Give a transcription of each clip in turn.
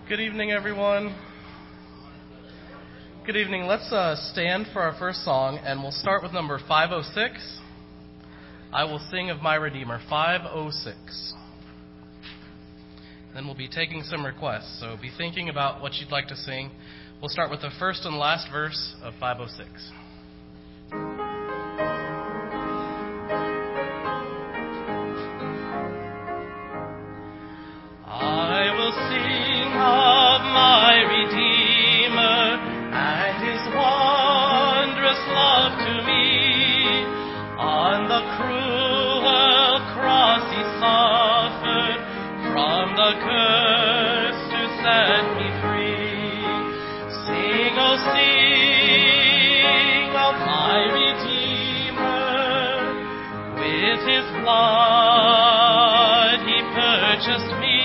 Good evening, everyone. Good evening. Let's stand for our first song, and we'll start with number 506. I Will Sing of My Redeemer, 506. Then we'll be taking some requests, so be thinking about what you'd like to sing. We'll start with the first and last verse of 506. I will sing of my Redeemer and His wondrous love to me. On the cruel cross He suffered from the curse to set me free. Sing, oh sing of my Redeemer. With His blood He purchased me.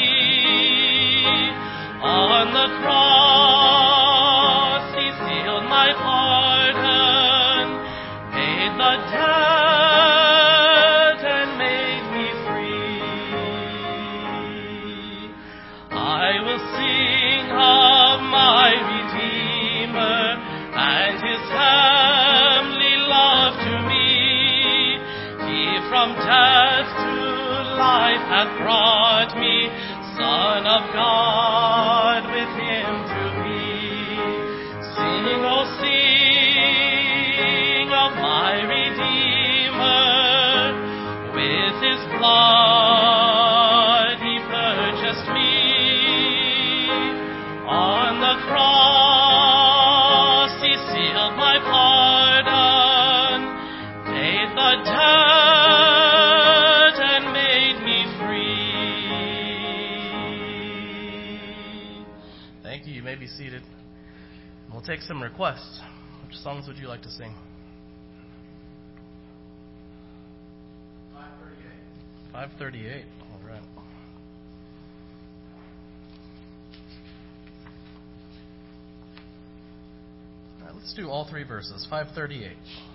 On the cross He sealed my pardon, paid the debt and made me free. I will sing of my Redeemer and His heavenly love to me. He from death to life hath brought me, Son of God, with Him to be. Sing, oh sing of my Redeemer. With His blood He purchased me. On the cross He sealed my pardon, paid the debt and made me free. Thank you. You may be seated. We'll take some requests. Which songs would you like to sing? 538. 538. All right. All right, let's do all three verses. 538.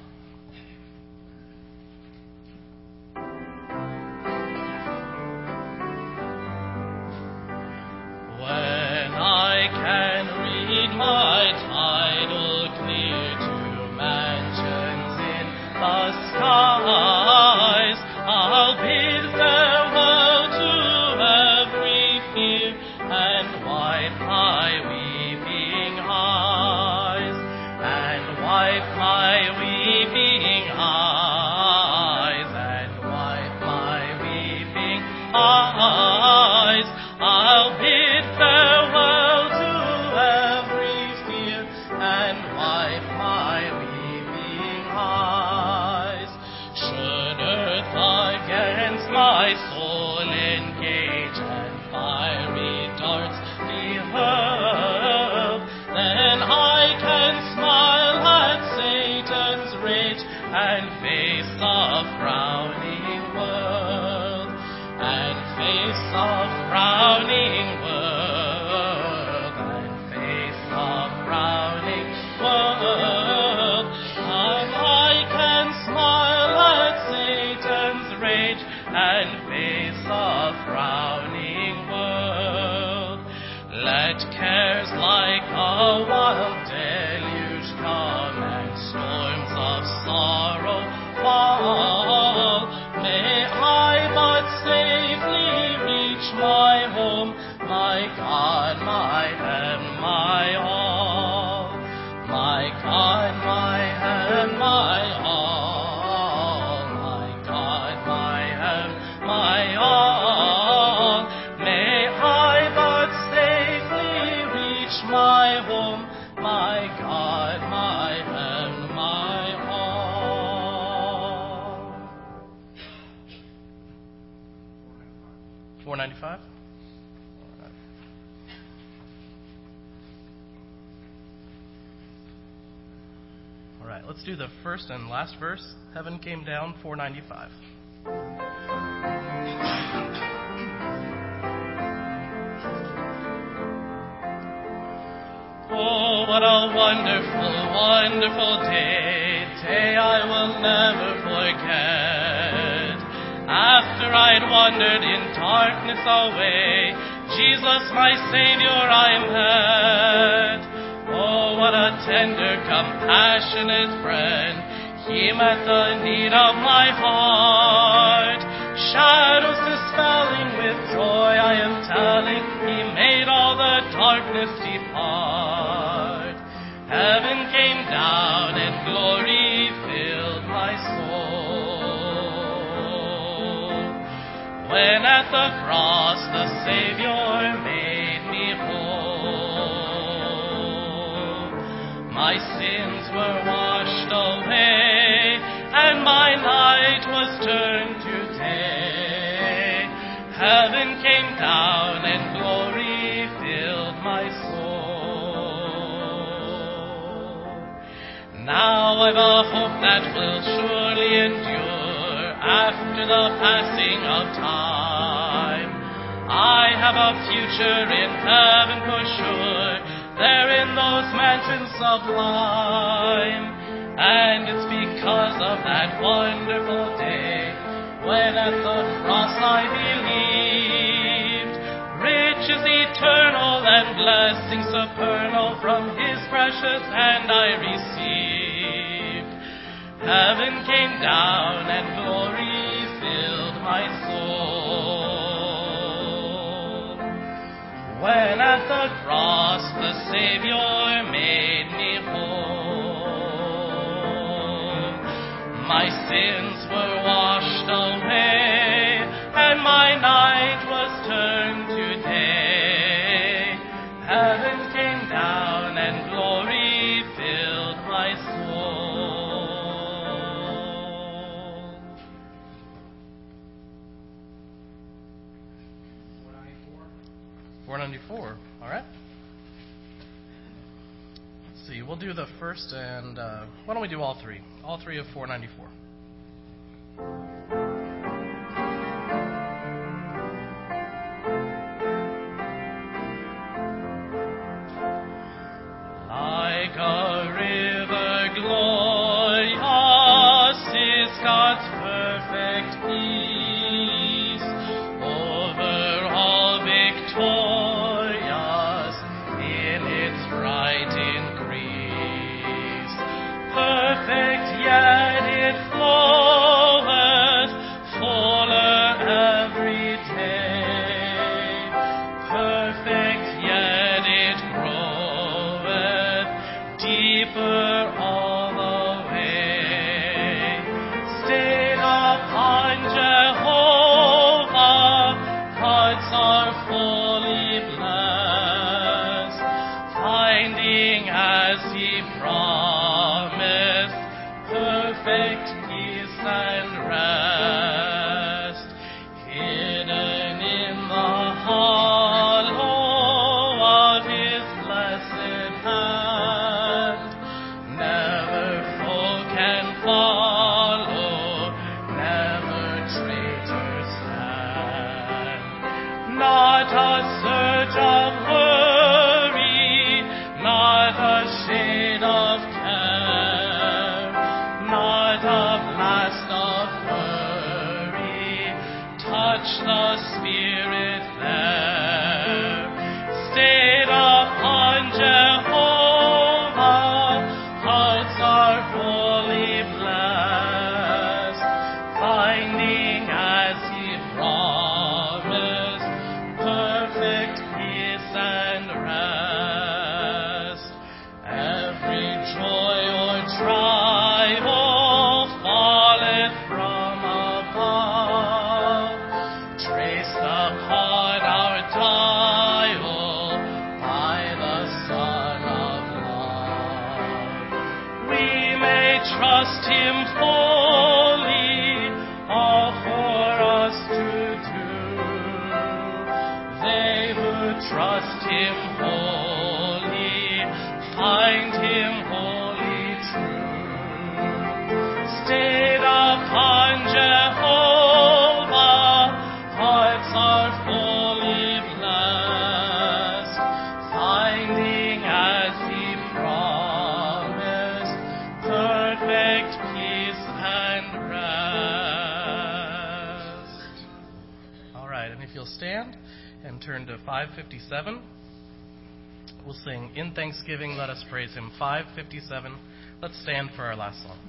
My title clear to mansions in the skies, I'll bid farewell to every fear and wipe my weeping eyes, and wipe my weeping eyes, and wipe my weeping eyes. I'll bid farewell to every fear and wipe my weeping eyes. Should earth against my soul engage and fiery darts be hurled, then I can smile at Satan's rage and face the frowning world, and face the frowning world, and face the frowning world. I can smile at Satan's rage and face the frowning world. Let cares like a wild deluge come and storms of sorrow fall. May I but safely reach my home, my God, my heaven, my all. My God, my heaven, my all. My God, my heaven, my all. May I but safely reach my home, my God, my heaven, my all. 495. All right, let's do the first and last verse. Heaven Came Down, 495. Oh, what a wonderful, wonderful day I will never forget. After I'd wandered in darkness away, Jesus, my Savior, I met. Oh, what a tender, compassionate friend. He met the need of my heart. Shadows dispelling with joy, I am telling, He made all the darkness depart. Heaven came down and glory filled my soul. When at the cross the Savior made me whole, my sins were washed away, and my night was turned to day. Heaven came down and glory filled my soul. Now I've a hope that will surely endure after the passing of time. I have a future in heaven for sure, there in those mansions sublime. And it's because of that wonderful day when at the cross I believed, riches eternal and blessings supernal from His precious hand I received. Heaven came down and glory filled my soul. When at the cross the Savior made me whole, my sins were washed away, and my night was turned to day. Heaven came down and glory filled my soul. 494. All right. Let's see. We'll do the first, and why don't we do all three? All three of 494. Like a river glorious is God's perfect peace, over all victorious in its bright increase. Perfect yet it floweth, fuller every day. Perfect yet it groweth, deeper all the way. Stayed upon Jehovah, hearts are fully blessed, finding as He promised perfect peace and rest. Hidden in the hollow of His blessed hand, never foe can follow, never traitor stand. Not a surge of worry, not a shade of care, not a blast of hurry, touch the Spirit there. Stayed upon Jehovah, hearts are fully blessed, finding as He promised perfect peace and rest. Every joy or trial falleth from above, traced upon our dial by the Son of Love. We may trust Him fully, all for us to do. They who trust Him wholly find Him wholly true. Stayed upon Jehovah, hearts are fully blessed, finding as He promised perfect peace and rest. All right, and if you'll stand, and turn to 557. We'll sing In Thanksgiving, Let Us Praise Him, 557. Let's stand for our last song.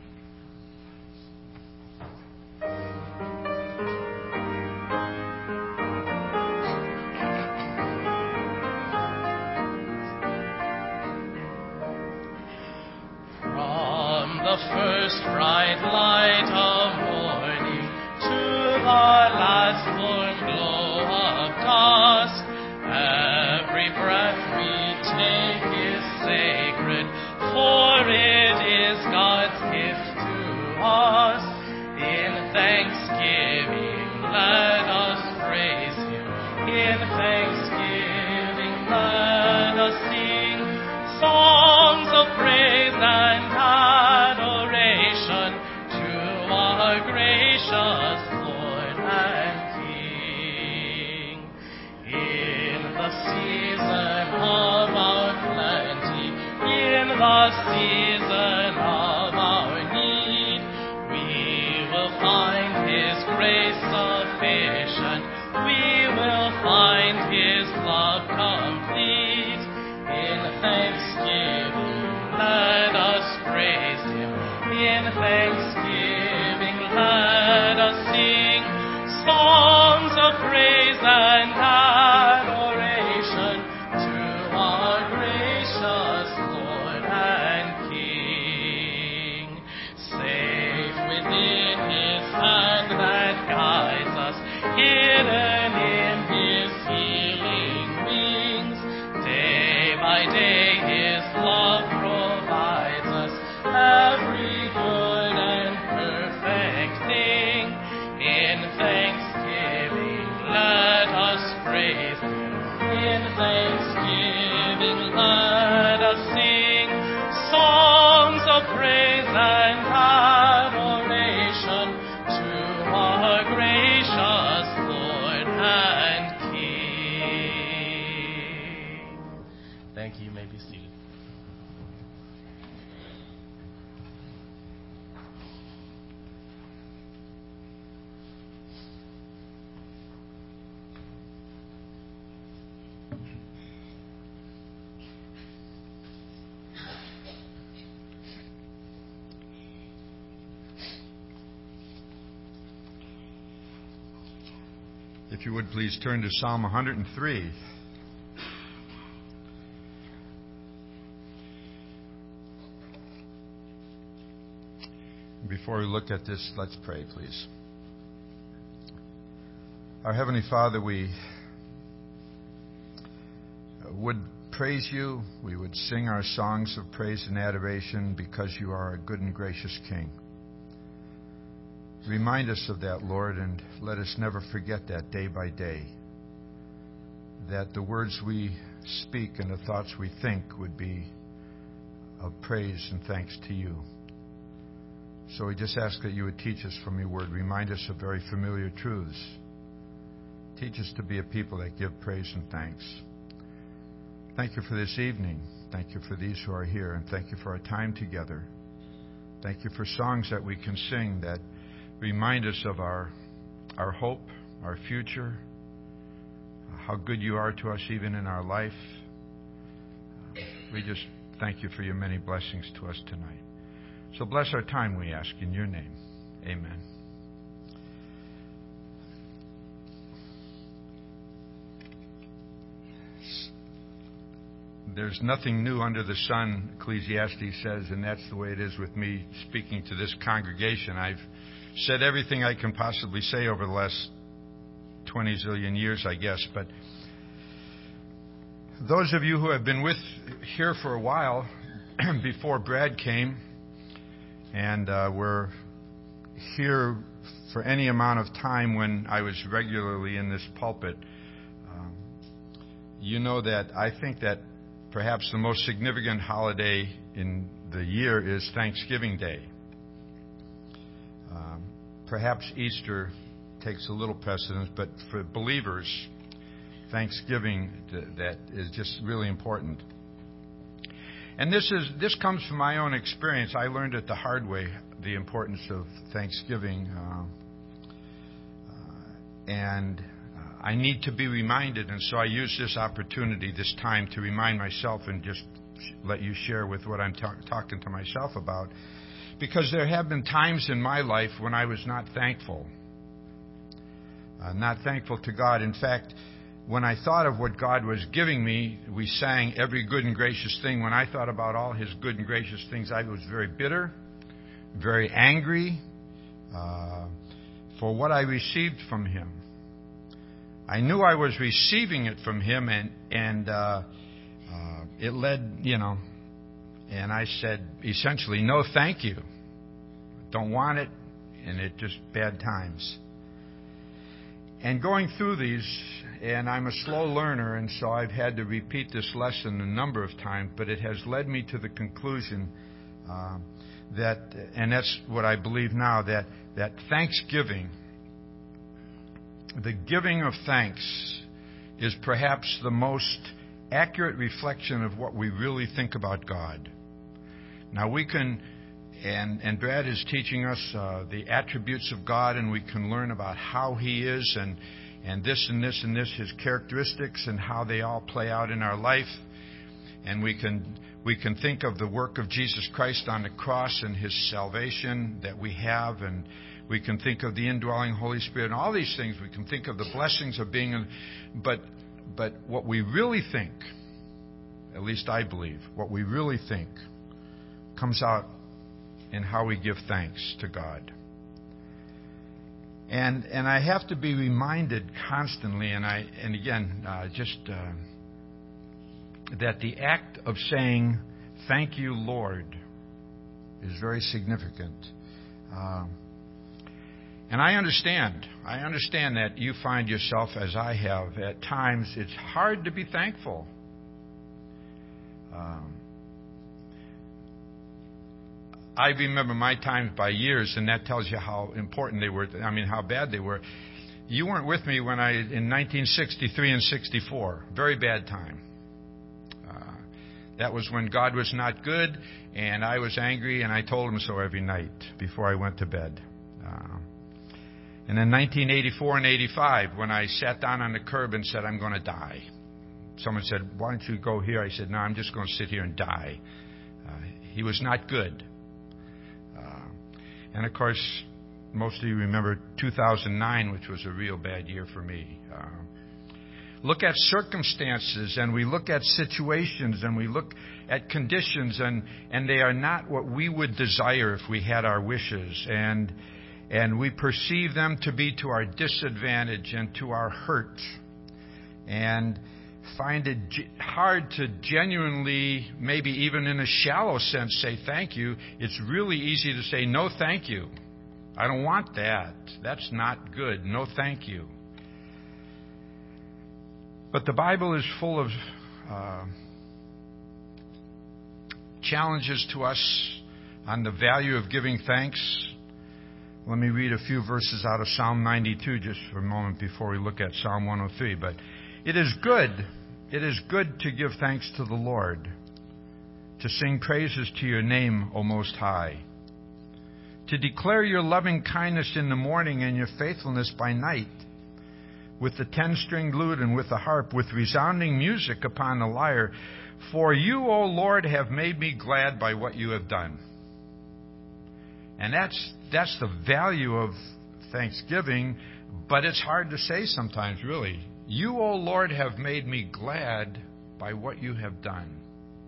From the first bright light of morning to the last warm glow of dusk, every breath we take is sacred, for it is God's gift to us. In thanksgiving, let us praise Him. In thanksgiving, let us sing songs of praise and adoration to our gracious Lord and King. In the season of our plenty, in the season of our need, we will find His grace sufficient. We will find His love complete. In thanksgiving, let us praise Him. In thanksgiving, let us sing songs of praise and adoration to our gracious Lord and King. Safe within His hand that guides us, hidden in His healing wings, day by day His love provides us every good and perfect thing. In thanksgiving, let us praise Him. In thanksgiving, let us sing songs of praise and adoration to our gracious Lord and King. Thank you. You may be seated. If you would please turn to Psalm 103. Before we look at this, let's pray, please. Our Heavenly Father, we would praise You. We would sing our songs of praise and adoration because You are a good and gracious King. Remind us of that, Lord, and let us never forget that day by day, that the words we speak and the thoughts we think would be of praise and thanks to You. So we just ask that You would teach us from Your word. Remind us of very familiar truths. Teach us to be a people that give praise and thanks. Thank You for this evening. Thank You for these who are here. And thank You for our time together. Thank You for songs that we can sing that remind us of our hope, our future, how good You are to us even in our life. We just thank You for Your many blessings to us tonight. So bless our time, we ask, in Your name. Amen. There's nothing new under the sun, Ecclesiastes says, and that's the way it is with me speaking to this congregation. I've said everything I can possibly say over the last 20 zillion years, I guess. But those of you who have been here for a while, before Brad came, and were here for any amount of time when I was regularly in this pulpit, you know that I think that perhaps the most significant holiday in the year is Thanksgiving Day. Perhaps Easter takes a little precedence, but for believers, Thanksgiving, that is just really important. And this comes from my own experience. I learned it the hard way, the importance of Thanksgiving. And I need to be reminded, and so I use this opportunity, this time, to remind myself and just let you share with what I'm talking to myself about. Because there have been times in my life when I was not thankful to God. In fact, when I thought of what God was giving me, we sang every good and gracious thing. When I thought about all His good and gracious things, I was very bitter, very angry for what I received from Him. I knew I was receiving it from Him, and it led, and I said, essentially, no thank you. Don't want it, and it just bad times. And going through these, and I'm a slow learner, and so I've had to repeat this lesson a number of times, but it has led me to the conclusion that, and that's what I believe now, that thanksgiving, the giving of thanks, is perhaps the most accurate reflection of what we really think about God. Now we can, and Brad is teaching us the attributes of God, and we can learn about how He is, and this and this and this, His characteristics, and how they all play out in our life. And we can think of the work of Jesus Christ on the cross and His salvation that we have, and we can think of the indwelling Holy Spirit and all these things. We can think of the blessings of being but what we really think, at least I believe, what we really think comes out in how we give thanks to God. And I have to be reminded constantly, that the act of saying, "Thank you, Lord," is very significant. And I understand that you find yourself, as I have, at times it's hard to be thankful. I remember my times by years, and that tells you how important they were. How bad they were. You weren't with me when in 1963 and 64, very bad time. That was when God was not good, and I was angry, and I told Him so every night before I went to bed. And in 1984 and 85, when I sat down on the curb and said, "I'm going to die," someone said, "Why don't you go here?" I said, "No, I'm just going to sit here and die." He was not good. And of course, most of you remember 2009, which was a real bad year for me. Look at circumstances, and we look at situations, and we look at conditions, and they are not what we would desire if we had our wishes. And we perceive them to be to our disadvantage and to our hurt. And find it hard to genuinely, maybe even in a shallow sense, say thank you. It's really easy to say no thank you. I don't want that. That's not good. No thank you. But the Bible is full of challenges to us on the value of giving thanks. Let me read a few verses out of Psalm 92 just for a moment before we look at Psalm 103. But it is good to give thanks to the Lord, to sing praises to your name, O Most High, to declare your loving kindness in the morning and your faithfulness by night, with the 10-stringed lute and with the harp, with resounding music upon the lyre. For you, O Lord, have made me glad by what you have done. And that's the value of thanksgiving, but it's hard to say sometimes, really. You, O Lord, have made me glad by what you have done.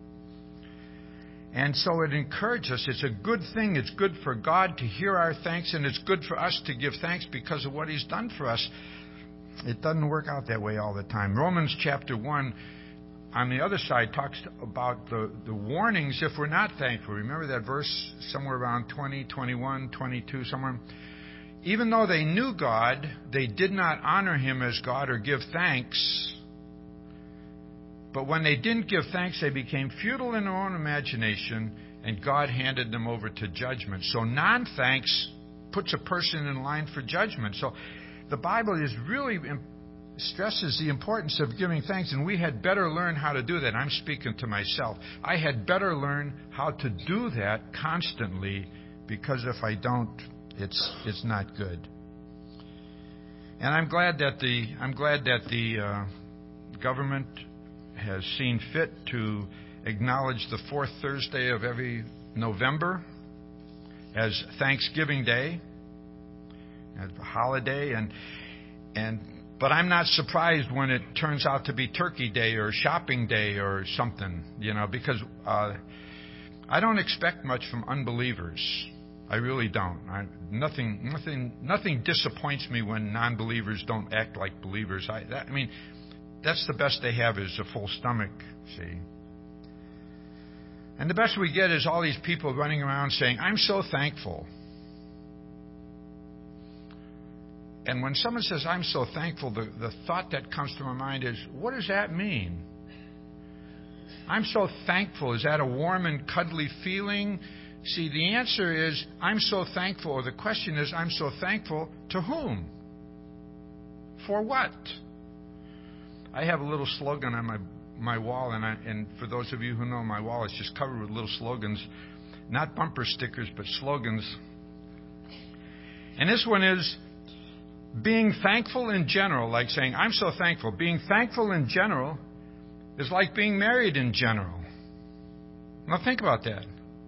And so it encourages us. It's a good thing. It's good for God to hear our thanks, and it's good for us to give thanks because of what He's done for us. It doesn't work out that way all the time. Romans chapter 1, on the other side, talks about the warnings if we're not thankful. Remember that verse somewhere around 20, 21, 22, somewhere? Even though they knew God, they did not honor Him as God or give thanks. But when they didn't give thanks, they became futile in their own imagination, and God handed them over to judgment. So non-thanks puts a person in line for judgment. So the Bible is really stresses the importance of giving thanks, and we had better learn how to do that. I'm speaking to myself. I had better learn how to do that constantly, because if I don't, it's not good. And I'm glad that the government has seen fit to acknowledge the fourth Thursday of every November as Thanksgiving Day, as a holiday, but I'm not surprised when it turns out to be Turkey Day or Shopping Day or something, because I don't expect much from unbelievers. I really don't. Nothing disappoints me when non-believers don't act like believers. That's the best they have is a full stomach, see. And the best we get is all these people running around saying, "I'm so thankful." And when someone says, "I'm so thankful," the thought that comes to my mind is, what does that mean? I'm so thankful. Is that a warm and cuddly feeling? See, the answer is, I'm so thankful. Or the question is, I'm so thankful to whom? For what? I have a little slogan on my wall, and for those of you who know, my wall is just covered with little slogans. Not bumper stickers, but slogans. And this one is, being thankful in general, like saying, "I'm so thankful." Being thankful in general is like being married in general. Now think about that.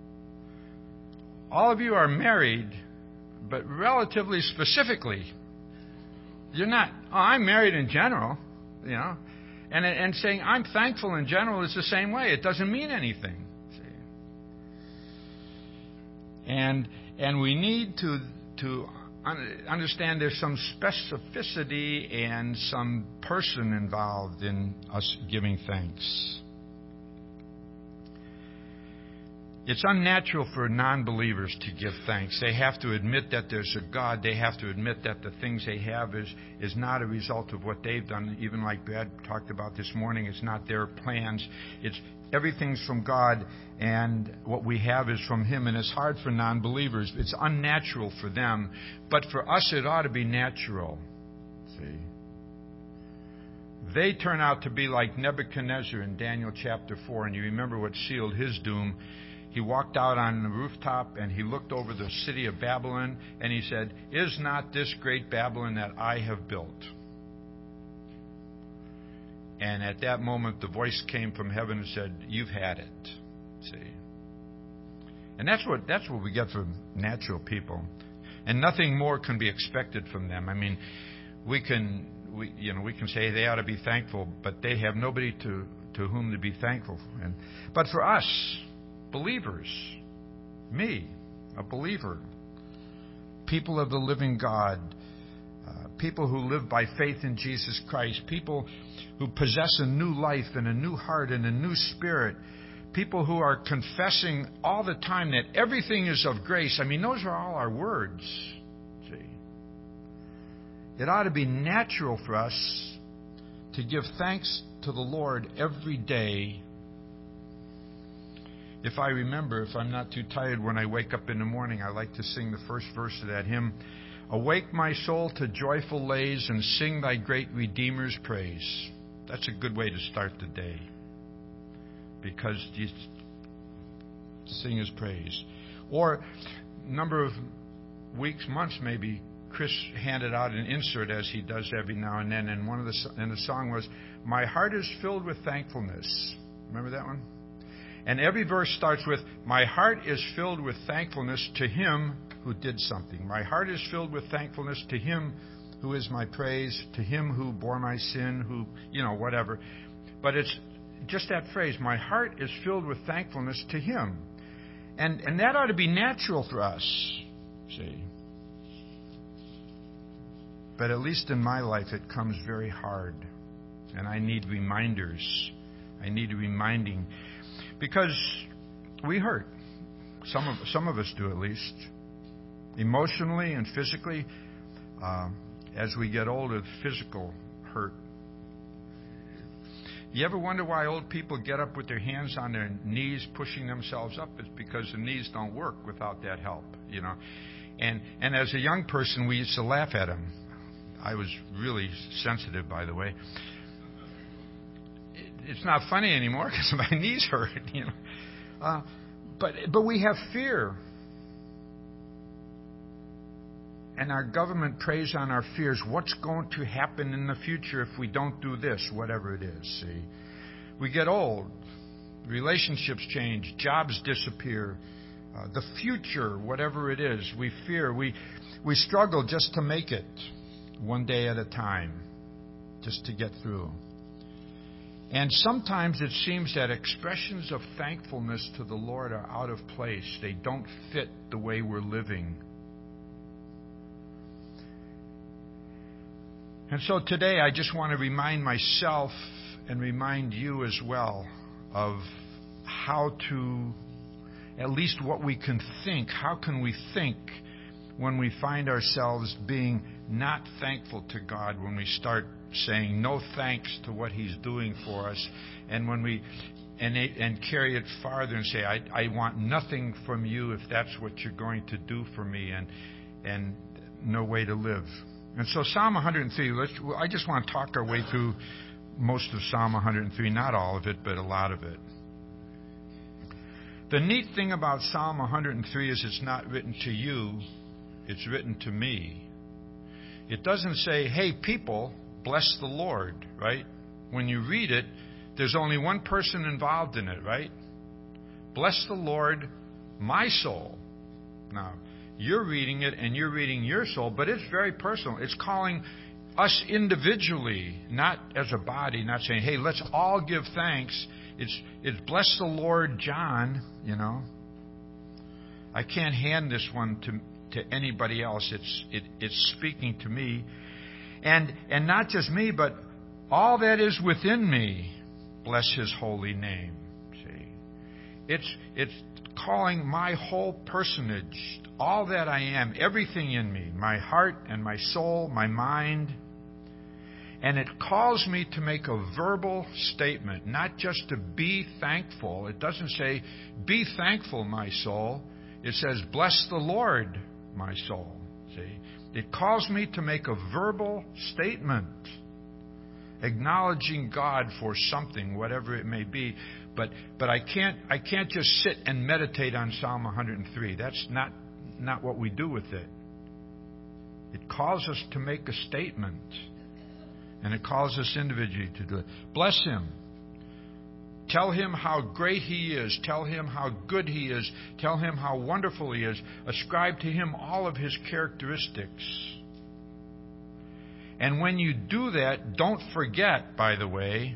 All of you are married, but relatively specifically, you're not, "I'm married in general," And saying, "I'm thankful in general" is the same way. It doesn't mean anything. See? And we need to understand there's some specificity and some person involved in us giving thanks. It's unnatural for non-believers to give thanks. They have to admit that there's a God. They have to admit that the things they have is not a result of what they've done. Even like Brad talked about this morning, it's not their plans. Everything's from God, and what we have is from Him. And it's hard for non-believers. It's unnatural for them. But for us, it ought to be natural. See? They turn out to be like Nebuchadnezzar in Daniel chapter 4. And you remember what sealed his doom. He walked out on the rooftop and he looked over the city of Babylon and he said, "Is not this great Babylon that I have built?" And at that moment the voice came from heaven and said, "You've had it." See? And that's what we get from natural people. And nothing more can be expected from them. We can say they ought to be thankful, but they have nobody to whom to be thankful. But for us, believers, me, a believer, people of the living God, people who live by faith in Jesus Christ, people who possess a new life and a new heart and a new spirit, people who are confessing all the time that everything is of grace. Those are all our words. See, it ought to be natural for us to give thanks to the Lord every day. If I'm not too tired when I wake up in the morning, I like to sing the first verse of that hymn. "Awake my soul to joyful lays and sing thy great Redeemer's praise." That's a good way to start the day, because you sing His praise. Or a number of weeks, months maybe, Chris handed out an insert, as he does every now and then, and the song was, "My heart is filled with thankfulness." Remember that one? And every verse starts with, "My heart is filled with thankfulness to Him who did something. My heart is filled with thankfulness to Him who is my praise, to Him who bore my sin," who, whatever. But it's just that phrase, "My heart is filled with thankfulness to Him." And that ought to be natural for us, see. But at least in my life, it comes very hard. And I need reminders. I need reminding. Because we hurt. Some of us do, at least. Emotionally and physically. As we get older, physical hurt. You ever wonder why old people get up with their hands on their knees pushing themselves up? It's because the knees don't work without that help, And as a young person, we used to laugh at them. I was really sensitive, by the way. It's not funny anymore because my knees hurt, But we have fear. and our government preys on our fears. What's going to happen in the future if we don't do this, whatever it is, see? We get old. Relationships change. Jobs disappear. The future, whatever it is, we fear. We struggle just to make it one day at a time, just to get through. And sometimes it seems that expressions of thankfulness to the Lord are out of place. They don't fit the way we're living. And so today I just want to remind myself and remind you as well of how to, at least what we can think. How can we think when we find ourselves being not thankful to God, when we start saying no thanks to what He's doing for us, and when we and carry it farther and say, I want nothing from you if that's what you're going to do for me, and no way to live. And so Psalm 103, I just want to talk our way through most of Psalm 103, not all of it, but a lot of it. The neat thing about Psalm 103 is it's not written to you, it's written to me. It doesn't say, hey, people, bless the Lord, right? When you read it, there's only one person involved in it, right? Bless the Lord, my soul. Now, you're reading it and you're reading your soul, but it's very personal. It's calling us individually, not as a body, not saying, hey, let's all give thanks. It's bless the Lord, John, you know. I can't hand this one to anybody else. It's speaking to me. And not just me, but all that is within me, bless His holy name. See, it's calling my whole personage, all that I am, everything in me, my heart and my soul, my mind. And it calls me to make a verbal statement, not just to be thankful. It doesn't say, be thankful, my soul. It says, bless the Lord, my soul. See? It calls me to make a verbal statement, acknowledging God for something, whatever it may be. But I can't just sit and meditate on Psalm 103. That's not what we do with it. It calls us to make a statement. And it calls us individually to do it. Bless Him. Tell Him how great He is. Tell Him how good He is. Tell Him how wonderful He is. Ascribe to Him all of His characteristics. And when you do that, don't forget, by the way,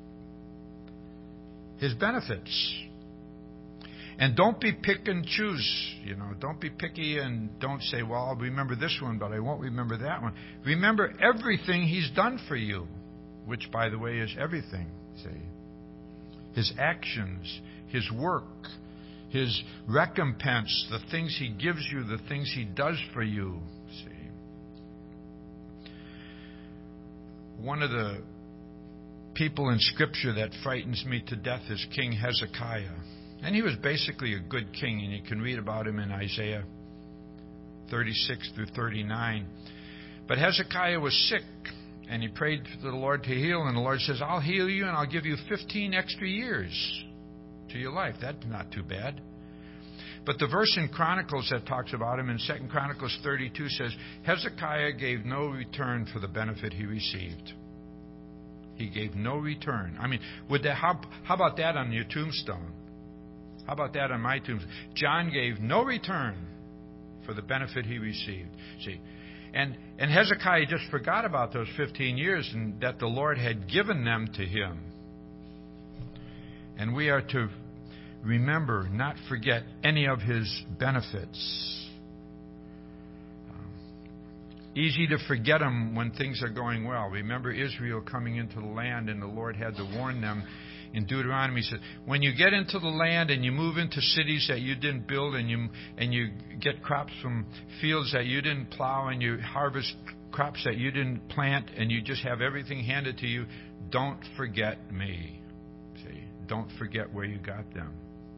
His benefits. And don't be pick and choose. You know, don't be picky and don't say, well, I'll remember this one, but I won't remember that one. Remember everything He's done for you, which, by the way, is everything. See, His actions, His work, His recompense, the things He gives you, the things He does for you. See, one of the people in Scripture that frightens me to death is King Hezekiah. And he was basically a good king, and you can read about him in Isaiah 36 through 39. But Hezekiah was sick, and he prayed to the Lord to heal, and the Lord says, I'll heal you, and I'll give you 15 extra years to your life. That's not too bad. But the verse in Chronicles that talks about him in 2 Chronicles 32 says, Hezekiah gave no return for the benefit he received. He gave no return. I mean, how about that on your tombstone? How about that on my tombstone? John gave no return for the benefit he received. See, and Hezekiah just forgot about those 15 years and that the Lord had given them to him. And we are to remember, not forget any of His benefits. Easy to forget them when things are going well. Remember Israel coming into the land, and the Lord had to warn them. In Deuteronomy, he said, when you get into the land and you move into cities that you didn't build, and you get crops from fields that you didn't plow, and you harvest crops that you didn't plant, and you just have everything handed to you, don't forget me. See, don't forget where you got them.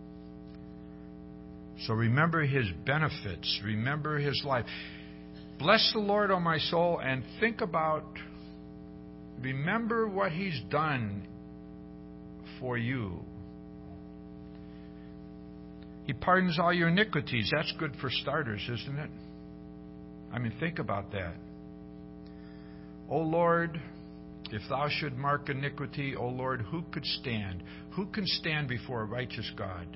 So remember His benefits. Remember His life. Bless the Lord, O my soul, and think about, remember what He's done for you. He pardons all your iniquities. That's good for starters, isn't it? I mean, think about that. O Lord, if thou should mark iniquity, O Lord, who could stand? Who can stand before a righteous God?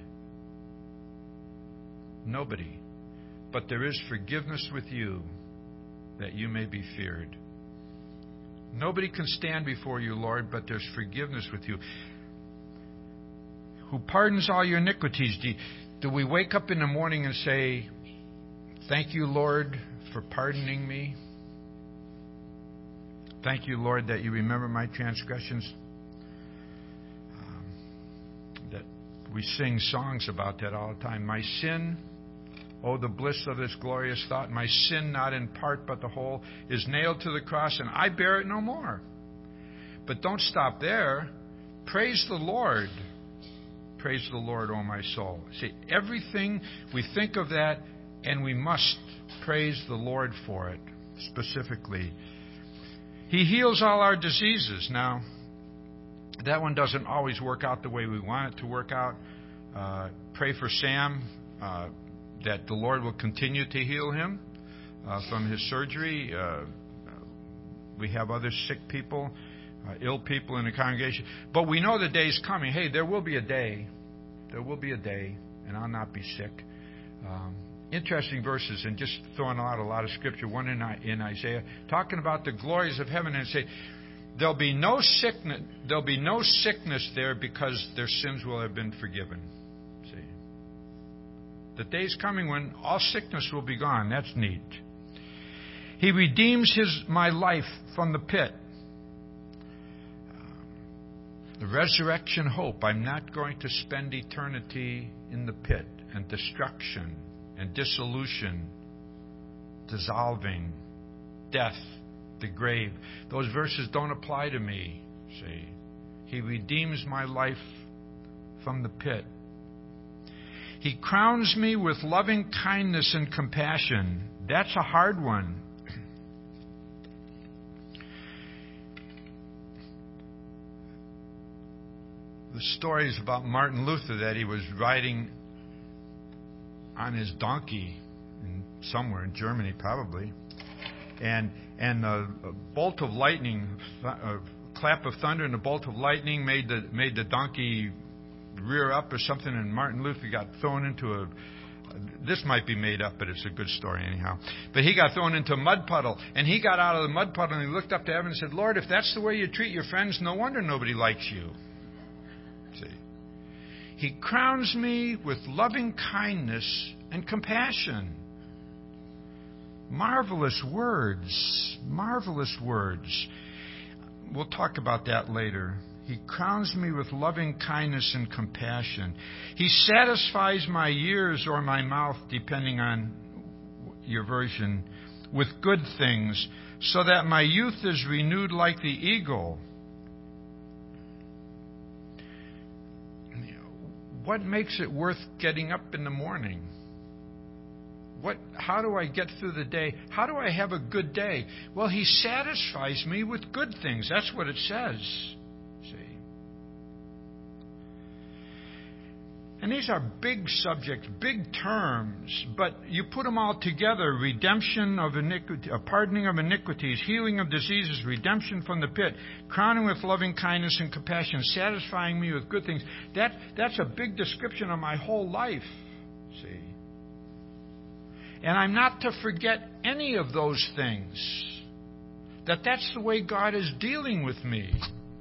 Nobody. But there is forgiveness with you, that you may be feared. Nobody can stand before you, Lord, but there's forgiveness with you. Who pardons all your iniquities? Do we wake up in the morning and say, thank you, Lord, for pardoning me? Thank you, Lord, that you remember my transgressions. That we sing songs about that all the time. My sin, oh, the bliss of this glorious thought. My sin, not in part but the whole, is nailed to the cross, and I bear it no more. But don't stop there. Praise the Lord. Praise the Lord, O my soul. See, everything, we think of that, and we must praise the Lord for it, specifically. He heals all our diseases. Now, that one doesn't always work out the way we want it to work out. Pray for Sam, that the Lord will continue to heal him from his surgery. We have other sick people, ill people in the congregation. But we know the day's coming. Hey, there will be a day. There will be a day, and I'll not be sick. Interesting verses, and just throwing out a lot of scripture. One in Isaiah, talking about the glories of heaven, and say there'll be no sickness. There'll be no sickness there because their sins will have been forgiven. See, the day's coming when all sickness will be gone. That's neat. He redeems my life from the pit. The resurrection hope. I'm not going to spend eternity in the pit and destruction and dissolution, dissolving, death, the grave. Those verses don't apply to me. See, He redeems my life from the pit. He crowns me with loving kindness and compassion. That's a hard one. The story is about Martin Luther, that he was riding on his donkey somewhere in Germany, probably, and a bolt of lightning, a clap of thunder, and a bolt of lightning made the donkey rear up or something, and Martin Luther got thrown into this might be made up, but it's a good story anyhow. But he got thrown into a mud puddle, and he got out of the mud puddle and he looked up to heaven and said, Lord, if that's the way you treat your friends, no wonder nobody likes you. See, He crowns me with loving kindness and compassion. Marvelous words. Marvelous words. We'll talk about that later. He crowns me with loving kindness and compassion. He satisfies my ears or my mouth, depending on your version, with good things, so that my youth is renewed like the eagle. What makes it worth getting up in the morning? How do I get through the day? How do I have a good day? Well, He satisfies me with good things. That's what it says. See? And these are big subjects, big terms, but you put them all together: redemption of iniquity, pardoning of iniquities, healing of diseases, redemption from the pit, crowning with loving kindness and compassion, satisfying me with good things. That's a big description of my whole life. See? And I'm not to forget any of those things. That's the way God is dealing with me.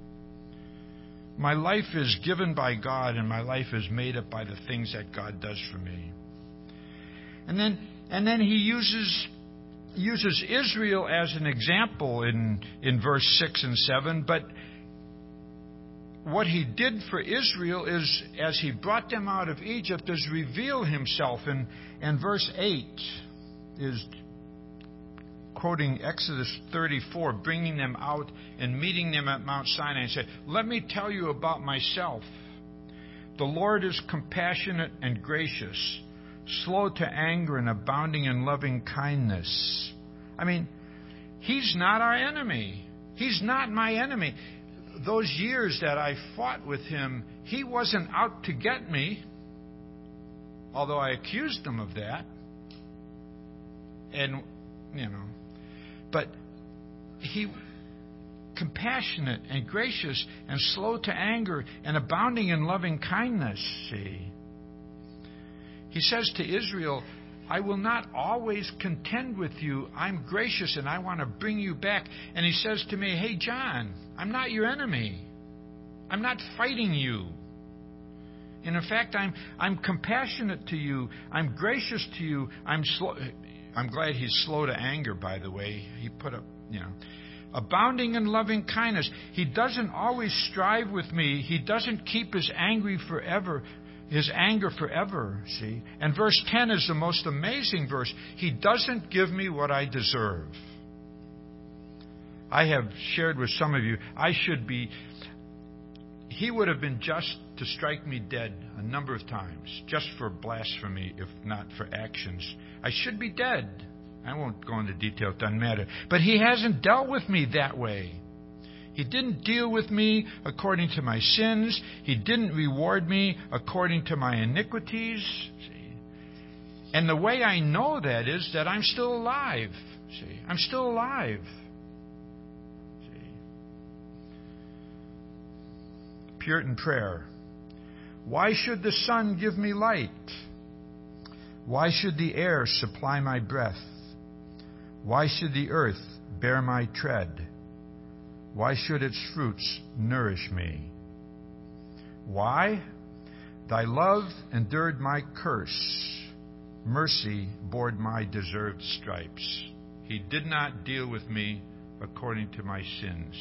My life is given by God, and my life is made up by the things that God does for me. And then He uses Israel as an example in verse 6 and 7. But what He did for Israel is, as He brought them out of Egypt, is reveal Himself. And verse 8 is quoting Exodus 34, bringing them out and meeting them at Mount Sinai, and say, let me tell you about myself. The Lord is compassionate and gracious, slow to anger and abounding in loving kindness. I mean, He's not our enemy. He's not my enemy. Those years that I fought with Him, He wasn't out to get me, although I accused Him of that. And But he compassionate and gracious and slow to anger and abounding in loving kindness, see. He says to Israel, I will not always contend with you. I'm gracious and I want to bring you back. And he says to me, hey, John, I'm not your enemy. I'm not fighting you. And in fact, I'm compassionate to you. I'm gracious to you. I'm glad he's slow to anger, by the way. He put up, abounding in loving kindness. He doesn't always strive with me. He doesn't keep his anger forever, see. And verse 10 is the most amazing verse. He doesn't give me what I deserve. I have shared with some of you, he would have been just to strike me dead a number of times, just for blasphemy, if not for actions. I should be dead. I won't go into detail, it doesn't matter. But he hasn't dealt with me that way. He didn't deal with me according to my sins. He didn't reward me according to my iniquities. See? And the way I know that is that I'm still alive. See? I'm still alive. See? Puritan prayer. Why should the sun give me light? Why should the air supply my breath? Why should the earth bear my tread? Why should its fruits nourish me? Why? Thy love endured my curse. Mercy bore my deserved stripes. He did not deal with me according to my sins.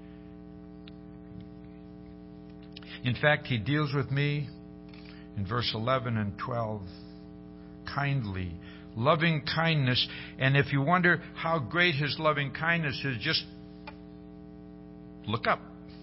In fact, he deals with me in verse 11 and 12 kindly, loving kindness. And if you wonder how great his loving kindness is, just look up.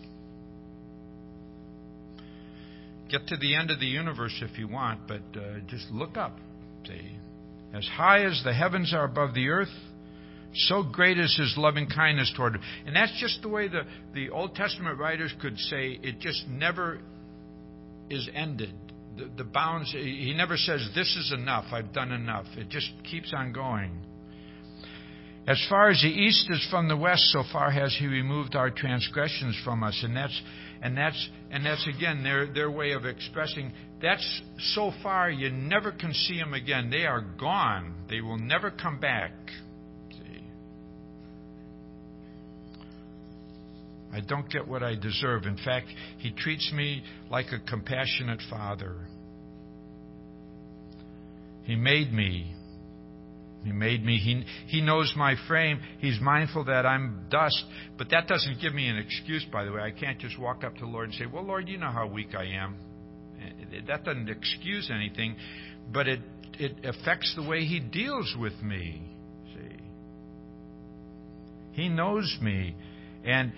Get to the end of the universe if you want, but just look up. See, as high as the heavens are above the earth, so great is his loving kindness toward him. And that's just the way the Old Testament writers could say it just never is ended. The bounds, he never says, this is enough, I've done enough. It just keeps on going. As far as the east is from the west, so far has he removed our transgressions from us. And that's again their way of expressing that's so far you never can see them again. They are gone. They will never come back. See? I don't get what I deserve. In fact, he treats me like a compassionate father. He made me. He knows my frame. He's mindful that I'm dust. But that doesn't give me an excuse, by the way. I can't just walk up to the Lord and say, well, Lord, you know how weak I am. That doesn't excuse anything. But it affects the way he deals with me. See? He knows me. And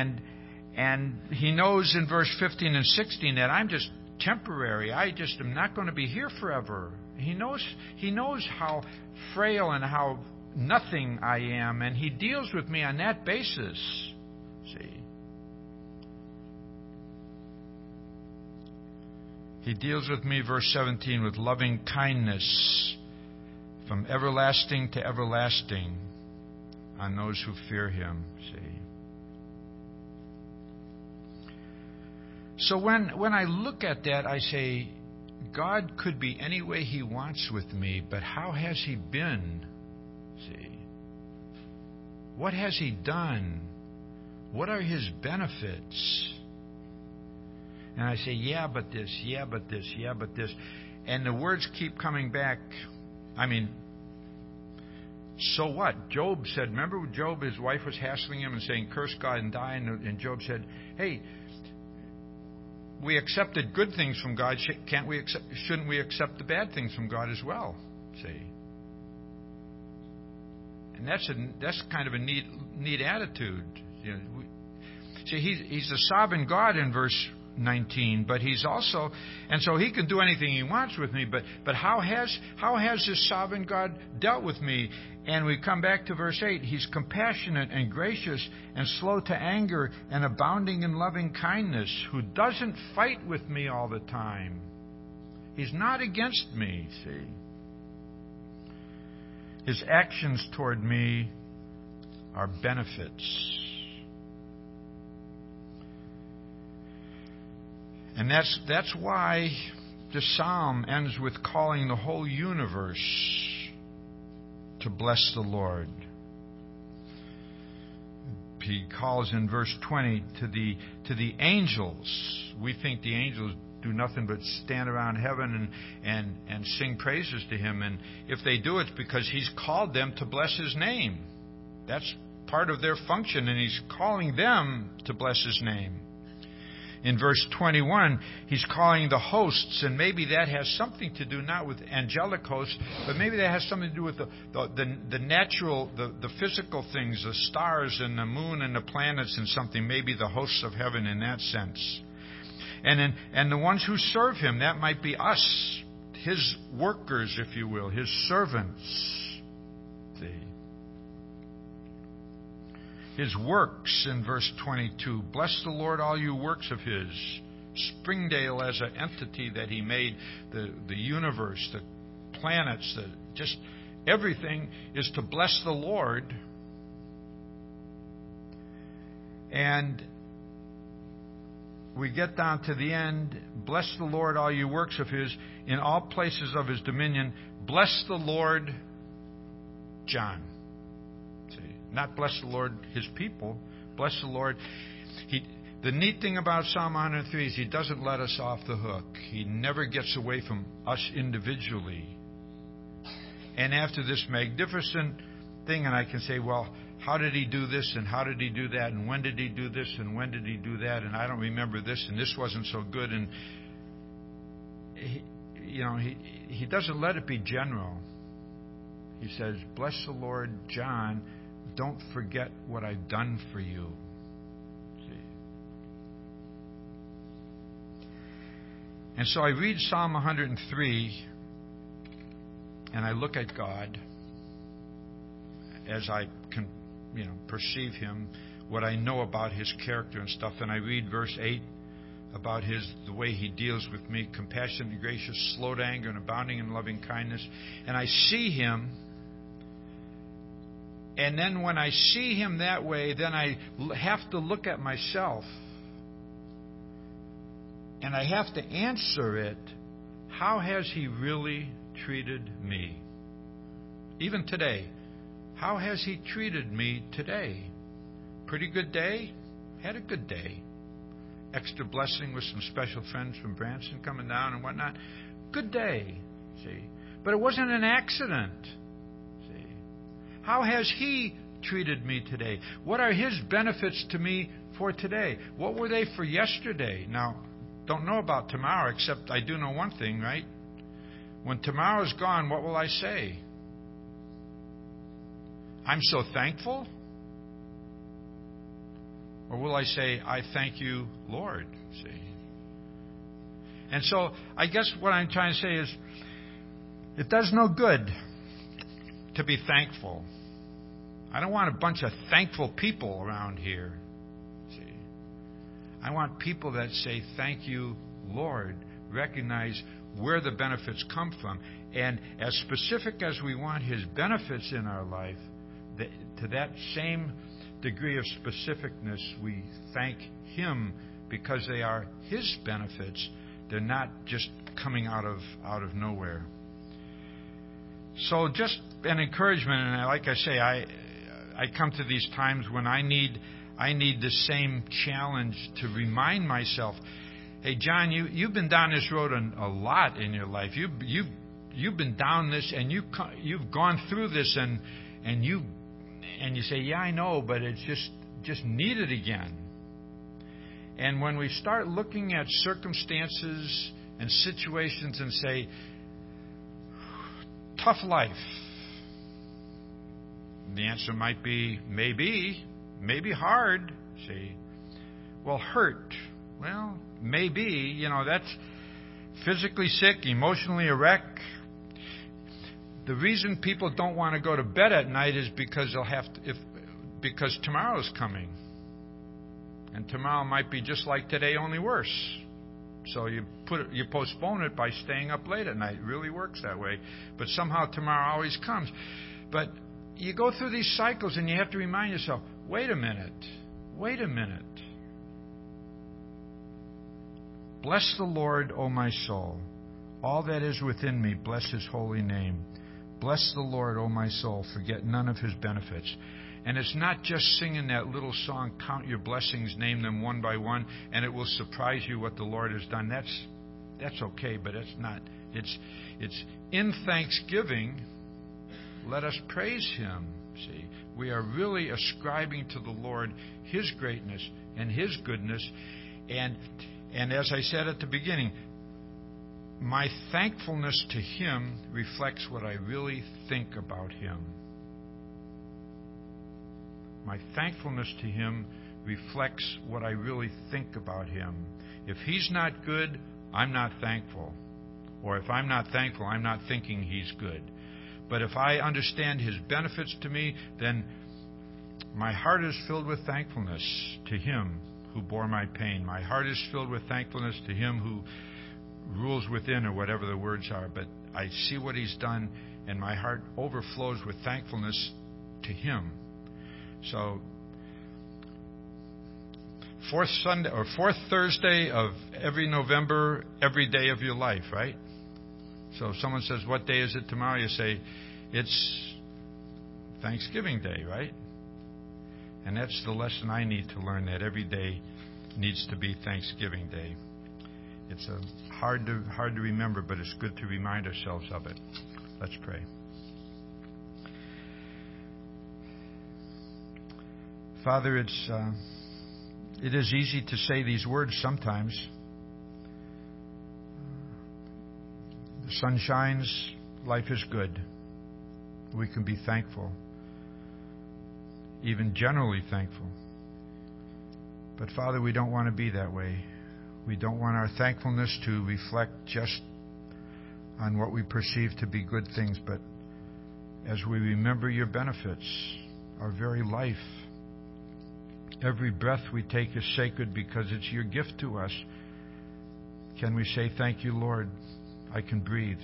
he knows in verse 15 and 16 that I'm just temporary. I just am not going to be here forever. He knows how frail and how nothing I am, and he deals with me on that basis. See? He deals with me, verse 17, with loving kindness from everlasting to everlasting on those who fear him. See? So when I look at that, I say, God could be any way he wants with me, but how has he been? See? What has he done? What are his benefits? And I say, yeah, but this, yeah, but this, yeah, but this. And the words keep coming back. I mean, so what? Job said, remember Job, his wife was hassling him and saying, curse God and die. And Job said, hey, we accepted good things from God. Shouldn't we accept the bad things from God as well? See, and that's kind of a neat attitude. You know, he's a sovereign God in verse 19, but he's also, and so he can do anything he wants with me. But how has this sovereign God dealt with me? And we come back to verse 8. He's compassionate and gracious and slow to anger and abounding in loving kindness, who doesn't fight with me all the time. He's not against me, see. His actions toward me are benefits. And that's why the psalm ends with calling the whole universe to bless the Lord. He calls in verse 20 to the angels. We think the angels do nothing but stand around heaven and sing praises to Him. And if they do, it's because He's called them to bless His name. That's part of their function, and He's calling them to bless His name. In verse 21, He's calling the hosts, and maybe that has something to do not with angelic hosts, but maybe that has something to do with the natural, the physical things, the stars and the moon and the planets and something, maybe the hosts of heaven in that sense. And the ones who serve Him, that might be us, His workers, if you will, His servants. See? His works in verse 22. Bless the Lord, all you works of His. Springdale as an entity that He made, the universe, the planets, just everything is to bless the Lord. And we get down to the end. Bless the Lord, all you works of His, in all places of His dominion. Bless the Lord, John. Not bless the Lord, His people. Bless the Lord. The neat thing about Psalm 103 is He doesn't let us off the hook. He never gets away from us individually. And after this magnificent thing, and I can say, well, how did He do this, and how did He do that, and when did He do this, and when did He do that, and I don't remember this, and this wasn't so good, and He doesn't let it be general. He says, bless the Lord, John. Don't forget what I've done for you. See? And so I read Psalm 103, and I look at God as I can, perceive Him, what I know about His character and stuff. And I read verse 8 about the way He deals with me, compassionate and gracious, slow to anger, and abounding in loving kindness. And I see Him. And then when I see Him that way, then I have to look at myself. And I have to answer it, how has He really treated me? Even today, how has He treated me today? Pretty good day? Had a good day. Extra blessing with some special friends from Branson coming down and whatnot. Good day, see. But it wasn't an accident. How has He treated me today? What are His benefits to me for today? What were they for yesterday? Now, don't know about tomorrow, except I do know one thing, right? When tomorrow's gone, what will I say? I'm so thankful? Or will I say, I thank you, Lord? See? And so, I guess what I'm trying to say is, it does no good to be thankful. I don't want a bunch of thankful people around here. See, I want people that say, thank you, Lord. Recognize where the benefits come from. And as specific as we want His benefits in our life, to that same degree of specificness, we thank Him because they are His benefits. They're not just coming out of nowhere. So just an encouragement, and like I say, I come to these times when I need the same challenge to remind myself, hey, John, you've been down this road a lot in your life. You've been down this, and you've gone through this, and you say, yeah, I know, but it's just needed again. And when we start looking at circumstances and situations and say, tough life, the answer might be maybe hard. See, well, hurt. Well, maybe, that's physically sick, emotionally a wreck. The reason people don't want to go to bed at night is because because tomorrow's coming, and tomorrow might be just like today, only worse. So you postpone it by staying up late at night. It really works that way. But somehow tomorrow always comes. But you go through these cycles and you have to remind yourself, wait a minute. Bless the Lord, O my soul. All that is within me, bless His holy name. Bless the Lord, O my soul. Forget none of His benefits. And it's not just singing that little song, count your blessings, name them one by one, and it will surprise you what the Lord has done. That's okay, but it's not. It's in thanksgiving, let us praise Him. See, we are really ascribing to the Lord His greatness and His goodness. And as I said at the beginning, my thankfulness to Him reflects what I really think about Him. My thankfulness to Him reflects what I really think about Him. If He's not good, I'm not thankful. Or if I'm not thankful, I'm not thinking He's good. But if I understand His benefits to me, then my heart is filled with thankfulness to Him who bore my pain. My heart is filled with thankfulness to Him who rules within, or whatever the words are. But I see what He's done, and my heart overflows with thankfulness to Him. So, fourth Thursday of every November, every day of your life, right? So if someone says, what day is it tomorrow? You say, it's Thanksgiving Day, right? And that's the lesson I need to learn, that every day needs to be Thanksgiving Day. It's hard to remember, but it's good to remind ourselves of it. Let's pray. Father, it is easy to say these words sometimes. The sun shines, life is good. We can be thankful, even generally thankful. But Father, we don't want to be that way. We don't want our thankfulness to reflect just on what we perceive to be good things, but as we remember your benefits, our very life, every breath we take is sacred because it's your gift to us. Can we say, thank you, Lord, I can breathe.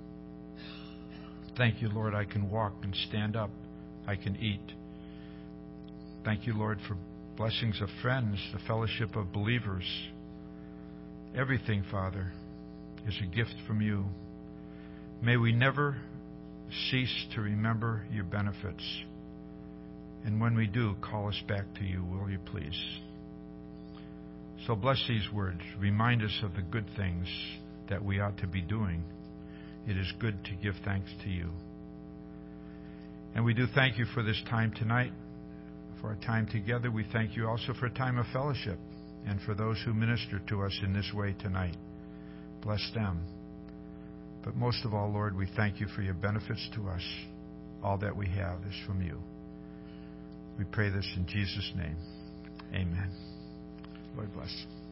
Thank you, Lord, I can walk and stand up. I can eat. Thank you, Lord, for blessings of friends, the fellowship of believers. Everything, Father, is a gift from you. May we never cease to remember your benefits. And when we do, call us back to you, will you please? So bless these words. Remind us of the good things that we ought to be doing. It is good to give thanks to you. And we do thank you for this time tonight, for our time together. We thank you also for a time of fellowship and for those who minister to us in this way tonight. Bless them. But most of all, Lord, we thank you for your benefits to us. All that we have is from you. We pray this in Jesus' name. Amen. Lord bless.